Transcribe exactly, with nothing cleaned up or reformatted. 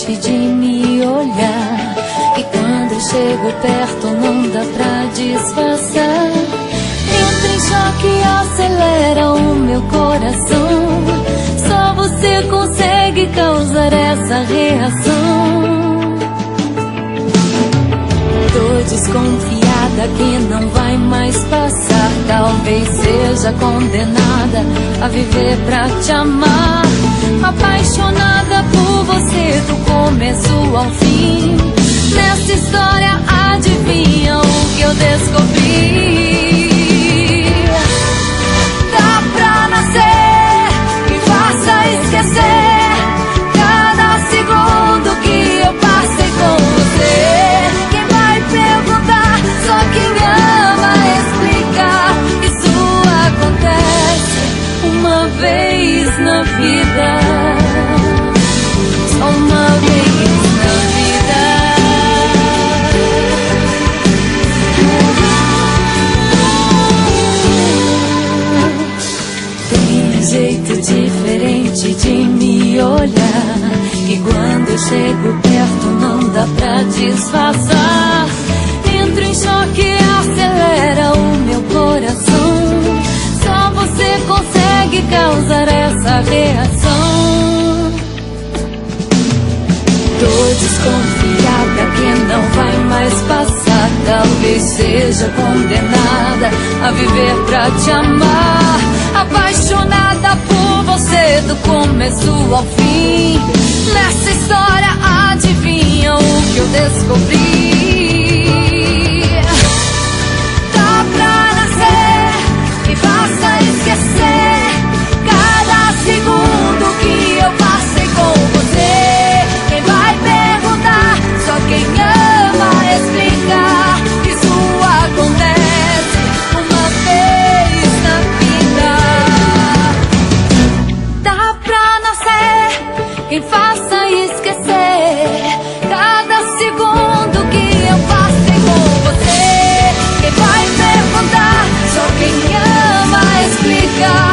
diferente de me olhar, e quando eu chego perto não dá pra disfarçar. Entra em choque e acelera o meu coração. Só você consegue causar essa reação. Tô desconfiada que não vai mais passar. Talvez seja condenada a viver pra te amar. Apaixonada por você do começo ao fim. Nessa história adivinha o que eu descobri? Dá pra nascer e faça esquecer cada segundo que eu passei com você. Quem vai perguntar? Só quem ama explicar. Isso acontece uma vez na vida. Só uma vez na vida. Tem um jeito diferente de me olhar, que quando eu chego perto não dá pra disfarçar. Entro em choque e acelera o meu coração. Só você consegue causar essa reação. Tô desconfiada que não vai mais passar. Talvez seja condenada a viver pra te amar. Apaixonada por você do começo ao fim. Nessa história adivinha o que eu descobri? Dá pra nascer e faça esquecer cada segundo que eu passei com você. Quem vai perguntar? Só quem ama explicar. Isso acontece uma vez na vida. Dá pra nascer, quem faça esquecer cada segundo que eu passei com você. Quem vai perguntar? Só quem ama explicar.